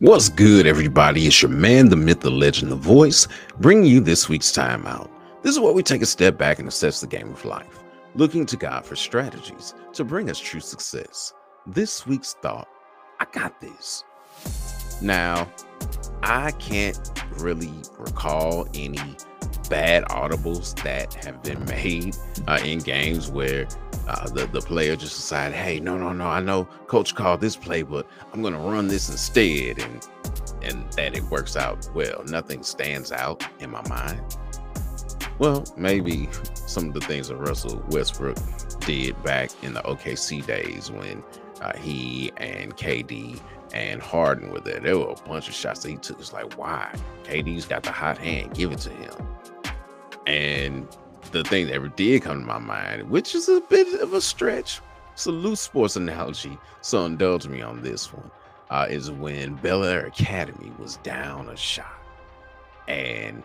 What's good, everybody? It's your man, the myth, the legend, the voice, bringing you this week's timeout. This is where we take a step back and assess the game of life, looking to God for strategies to bring us true success. This week's thought: I got this. Now, I can't really recall any bad audibles that have been made in games where the player just decided, hey, no, I know coach called this play, but I'm going to run this instead, and that it works out well. Nothing stands out in my mind. Well, maybe some of the things that Russell Westbrook did back in the OKC days when he and KD and Harden were there. There were a bunch of shots that he took. It's like, why? KD's got the hot hand. Give it to him. And the thing that ever did come to my mind, which is a bit of a stretch, it's a loose sports analogy, so indulge me on this one, is when Bel Air Academy was down a shot. And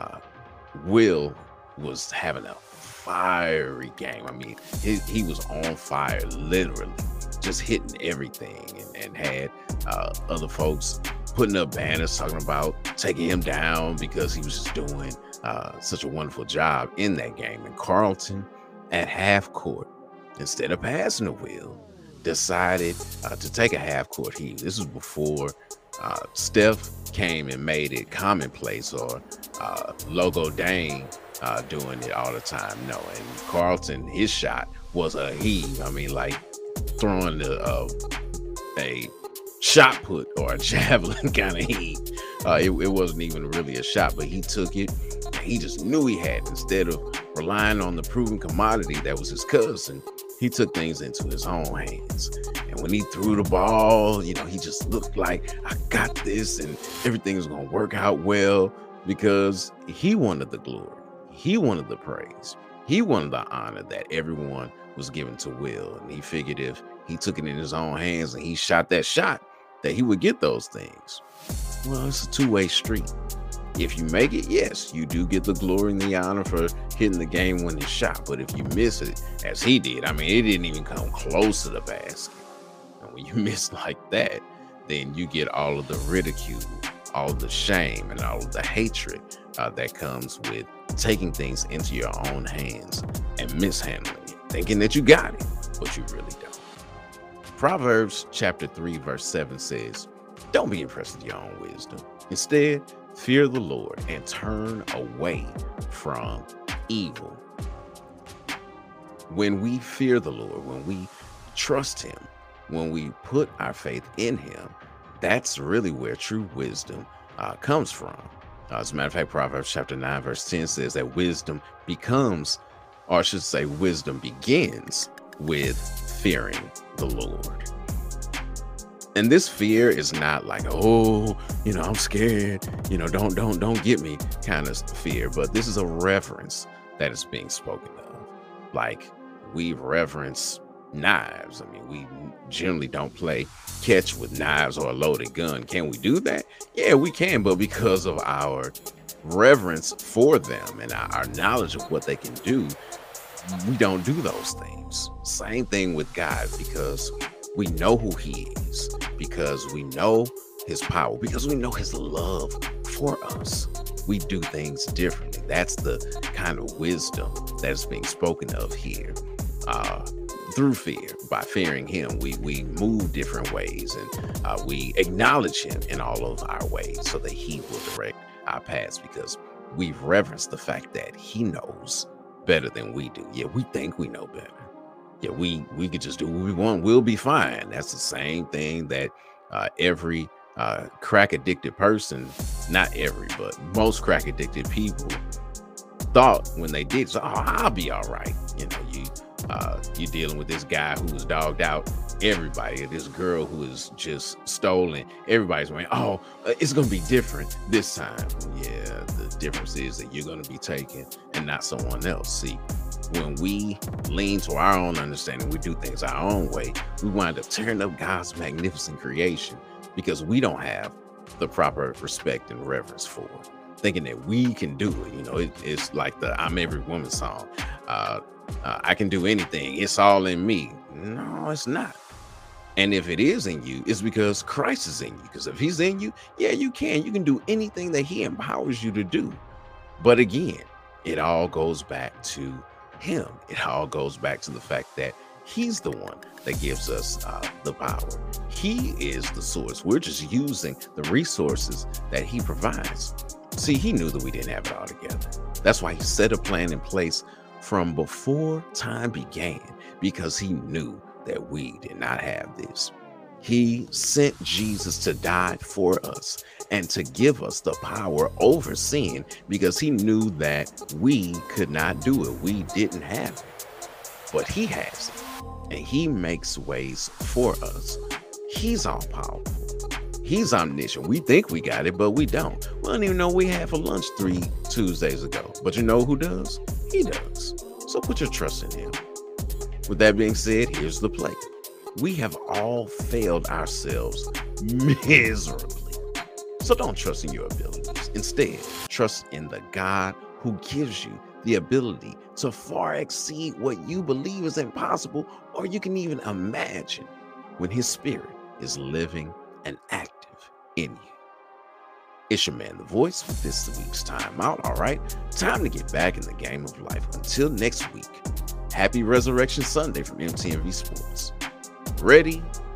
Will was having a fiery game. I mean, he was on fire, literally, just hitting everything, and had other folks putting up banners talking about taking him down because he was just doing such a wonderful job in that game. And Carlton, at half court, instead of passing the Will, decided to take a half court heat. This was before Steph came and made it commonplace, or Logo Dane doing it all the time. No, and Carlton, his shot was a heave. I mean, like throwing a shot put or a javelin kind of heat. It wasn't even really a shot, but he took it. He just knew he had. Instead of relying on the proven commodity that was his cousin, he took things into his own hands. And when he threw the ball, he just looked like, I got this, and everything is going to work out well, because he wanted the glory. He wanted the praise. He wanted the honor that everyone was given to Will. And he figured if he took it in his own hands and he shot that shot, that he would get those things. Well, it's a two-way street. If you make it, yes, you do get the glory and the honor for hitting the game-winning shot. But if you miss it, as he did, I mean, it didn't even come close to the basket. And when you miss like that, then you get all of the ridicule, all of the shame, and all of the hatred that comes with taking things into your own hands and mishandling it, thinking that you got it, but you really don't. Proverbs chapter 3, verse 7 says, don't be impressed with your own wisdom. Instead, fear the Lord and turn away from evil. When we fear the Lord, when we trust him, when we put our faith in him, that's really where true wisdom comes from. As a matter of fact, Proverbs chapter 9, verse 10 says that wisdom becomes, or I should say wisdom begins with fearing the Lord. And this fear is not like, oh, I'm scared, don't get me kind of fear, but this is a reverence that is being spoken of. Like we reverence knives. I mean, we generally don't play catch with knives or a loaded gun. Can we do that? Yeah, we can, but because of our reverence for them and our knowledge of what they can do, we don't do those things. Same thing with God, because we know who he is, because we know his power, because we know his love for us. We do things differently. That's the kind of wisdom that is being spoken of here. Through fear, by fearing him, we move different ways, and we acknowledge him in all of our ways so that he will direct our paths, because we've reverenced the fact that he knows better than we do. Yeah, we think we know better. Yeah, we could just do what we want. We'll be fine. That's the same thing that every crack addicted person, not every, but most crack addicted people thought when they did. So, I'll be all right. You're dealing with this guy who was dogged out everybody, this girl who is just stolen. Everybody's going, it's going to be different this time. Yeah, the difference is that you're going to be taken and not someone else. See, when we lean to our own understanding, we do things our own way, we wind up tearing up God's magnificent creation because we don't have the proper respect and reverence for it, thinking that we can do it. It's like the I'm Every Woman song. I can do anything. It's all in me. No, it's not. And if it is in you, it's because Christ is in you. Because if he's in you, yeah, you can. You can do anything that he empowers you to do. But again, it all goes back to him. It all goes back to the fact that he's the one that gives us the power. He is the source. We're just using the resources that he provides. See, he knew that we didn't have it all together. That's why he set a plan in place from before time began, because he knew that we did not have this. He sent Jesus to die for us and to give us the power over sin, because he knew that we could not do it. We didn't have it, but he has it, and he makes ways for us. He's all powerful. He's omniscient. We think we got it, but we don't. We don't even know we had for lunch 3 Tuesdays ago. But you know who does? He does. So put your trust in him. With that being said, here's the play. We have all failed ourselves miserably. So don't trust in your abilities. Instead, trust in the God who gives you the ability to far exceed what you believe is impossible, or you can even imagine, when his spirit is living and active in you. It's your man, The Voice, with this week's Time Out. All right, time to get back in the game of life. Until next week, happy Resurrection Sunday from MTMV Sports. Ready,